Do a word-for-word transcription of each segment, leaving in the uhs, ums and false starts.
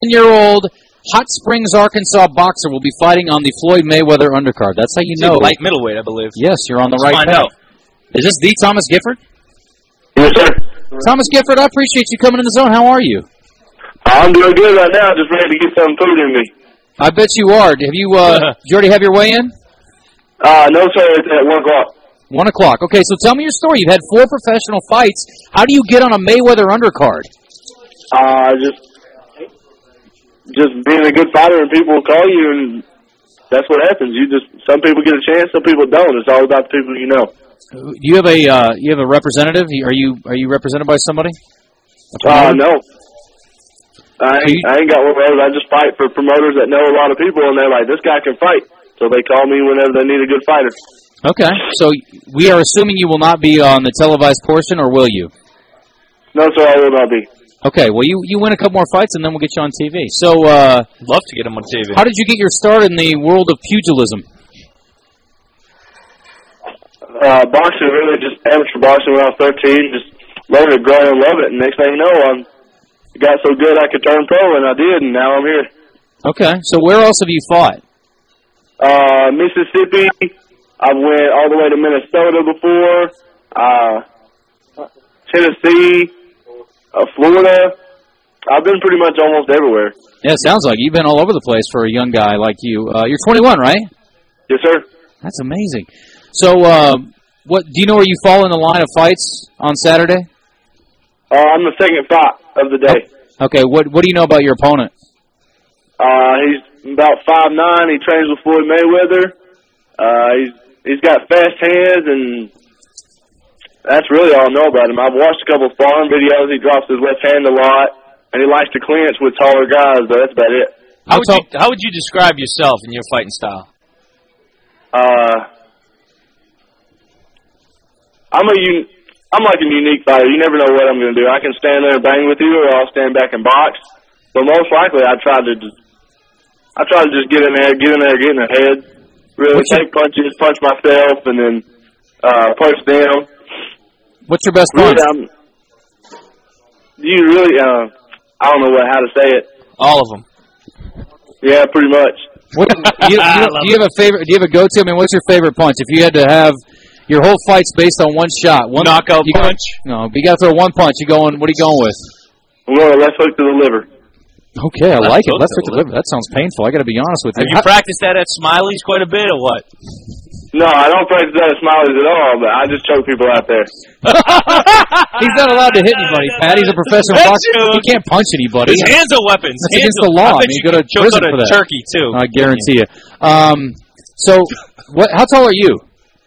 year-old Hot Springs, Arkansas boxer will be fighting on the Floyd Mayweather undercard. That's how you It's know. light middleweight, I believe. Yes, you're on the Let's right find path. out. Is this the Thomas Gifford? Yes, sir. Thomas Gifford, I appreciate you coming in the zone. How are you? I'm doing good right now. Just ready to get some food in me. I bet you are. Have you, uh, did you already have your weigh-in? Uh, no, sir. It's at one o'clock. One o'clock. Okay, so tell me your story. You've had four professional fights. How do you get on a Mayweather undercard? Uh, just, just being a good fighter, and people will call you, and that's what happens. You just, some people get a chance, some people don't. It's all about the people you know. Do you have a, uh, you have a representative? Are you, are you represented by somebody? Uh, no. I ain't, I ain't got one of those. I just fight for promoters that know a lot of people, and they're like, this guy can fight. So they call me whenever they need a good fighter. Okay. So we are assuming you will not be on the televised portion, or will you? No, sir, I will not be. Okay. Well, you, you win a couple more fights, and then we'll get you on T V. So, uh... love to get him on T V. How did you get your start in the world of pugilism? Uh, boxing, really just amateur boxing when I was thirteen. Just learned to grow and love it. And next thing you know, I got so good I could turn pro, and I did, and now I'm here. Okay. So where else have you fought? Uh, Mississippi. I went all the way to Minnesota before. Uh, Tennessee. Uh, Florida. I've been pretty much almost everywhere. Yeah, it sounds like you've been all over the place for a young guy like you. Uh, you're twenty-one, right? Yes, sir. That's amazing. So, uh, what do you know where you fall in the line of fights on Saturday? Uh, I'm the second fight of the day. Okay, what what do you know about your opponent? Uh, he's about five nine. He trains with Floyd Mayweather. Uh, he's he's got fast hands, and that's really all I know about him. I've watched a couple of farm videos. He drops his left hand a lot, and he likes to clinch with taller guys, but that's about it. How would you, how would you describe yourself and your fighting style? Uh, I'm a un I'm like a unique fighter. You never know what I'm going to do. I can stand there and bang with you, or I'll stand back and box. But most likely, I try to just I try to just get in there, get in there, get in their head. Really What's take your, punches, punch myself, and then uh, punch them. What's your best really, punch? I'm, you really, uh, I don't know what how to say it. All of them. Yeah, pretty much. What, you, you, do you have a favorite? Do you have a go-to? I mean, what's your favorite punch? If you had to have your whole fight's based on one shot, one knockout you punch. Go, no, you got to throw one punch. You going? What are you going with? I'm going to left hook to the liver. Okay, I Left like it. hook Let's to hook to the the liver. That sounds painful. I got to be honest with you. Have you practiced that at Smiley's quite a bit, or what? No, I don't practice that at Smiley's at all, but I just choke people out there. He's not allowed to hit anybody, Pat. He's a professional boxer. He can't punch anybody. His hands are weapons. That's hands against the law. I, I bet mean, you you go to choke prison on a for that. turkey, too. I guarantee you. Um, so, what? How tall are you?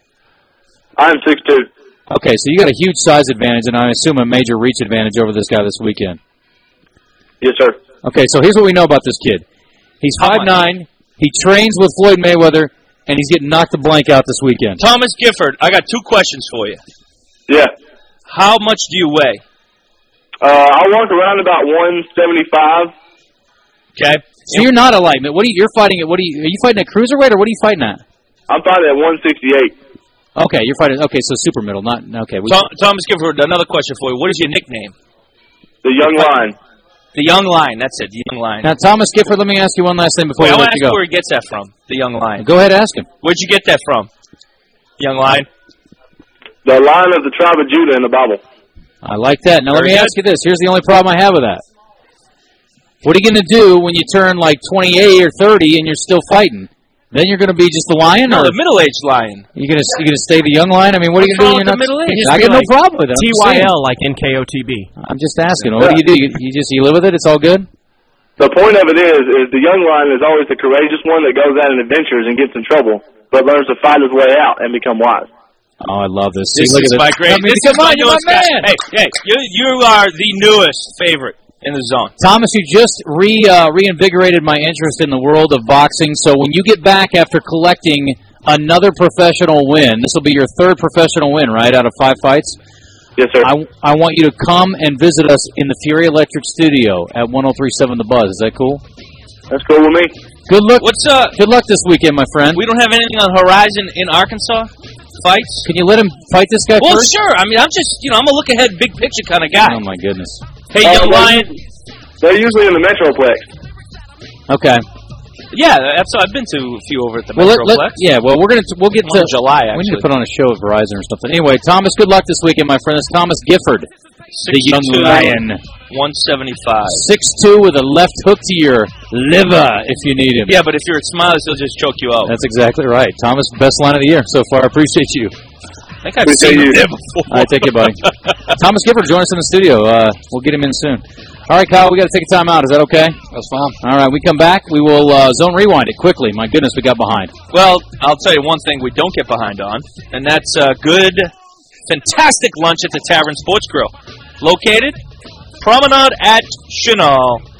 I'm six two. Okay, so you got a huge size advantage, and I assume a major reach advantage over this guy this weekend. Yes, sir. Okay, so here's what we know about this kid. He's five nine. He trains with Floyd Mayweather, and he's getting knocked the blank out this weekend. Thomas Gifford, I got two questions for you. Yeah. How much do you weigh? Uh, I walk around about one seventy-five. Okay. So you're not a lightweight. What are you? You're fighting at? What are you? Are you fighting at cruiserweight, or what are you fighting at? I'm fighting at one sixty-eight. Okay, you're fighting. Okay, so super middle, not okay. We, Th Thomas Gifford, another question for you. What is your nickname? The Young Lion. The Young Lion. That's it. The Young Lion. Now, Thomas Gifford, let me ask you one last thing before Wait, we I want let to you ask go. where he gets that from. The Young Lion. Go ahead, ask him. Where'd you get that from? Young Lion. The Lion of the tribe of Judah in the Bible. I like that. Now, Very let me good. ask you this. Here's the only problem I have with that. What are you going to do when you turn like twenty-eight or thirty and you're still fighting? Then you're going to be just the lion? No, or the middle-aged lion. You going to you going to stay the young lion? I mean, what are you going to do? What's wrong with the middle-aged? I got no like problem with it. T Y L like N K O T B. I'm just asking. What do you do? You, you just you live with it? It's all good? The point of it is, is the young lion is always the courageous one that goes out and adventures and gets in trouble, but learns to fight his way out and become wise. Oh, I love this. This See, look is at my this. great. I mean, this come is on, my you're my newest guy. man. Hey, hey, you you are the newest favorite in the zone. Thomas, you just re uh, reinvigorated my interest in the world of boxing. So when you get back after collecting another professional win, this will be your third professional win, right, out of five fights? Yes, sir. I, I want you to come and visit us in the Fury Electric studio at one oh three point seven The Buzz. Is that cool? That's cool with me. Good luck. What's uh? Good luck this weekend, my friend. We don't have anything on the horizon in Arkansas. Fights. Can you let him fight this guy Well, first? sure. I mean, I'm just you know I'm a look ahead, big picture kind of guy. Oh my goodness. Hey, Uh, Young they're- Lion. They're usually in the Metroplex. Okay. Yeah, that's, I've been to a few over at the Well, let, Metroplex. let, yeah. Well, we're gonna we'll get One to in July. Actually, we need to put on a show at Verizon or something. Anyway, Thomas, good luck this weekend, my friend. It's Thomas Gifford, the young lion. one seventy-five. six two with a left hook to your liver if you need him. Yeah, but if you're at Smiles, he'll just choke you out. That's exactly right. Thomas, best line of the year so far. I appreciate you. I think I've seen him there before. All right, take it, buddy. Thomas Gifford, join us in the studio. Uh, we'll get him in soon. All right, Kyle, we got to take a time out. Is that okay? That's fine. All right, we come back. We will uh, zone rewind it quickly. My goodness, we got behind. Well, I'll tell you one thing we don't get behind on, and that's uh, good, fantastic lunch at the Tavern Sports Grill. Located Promenade at Chenal.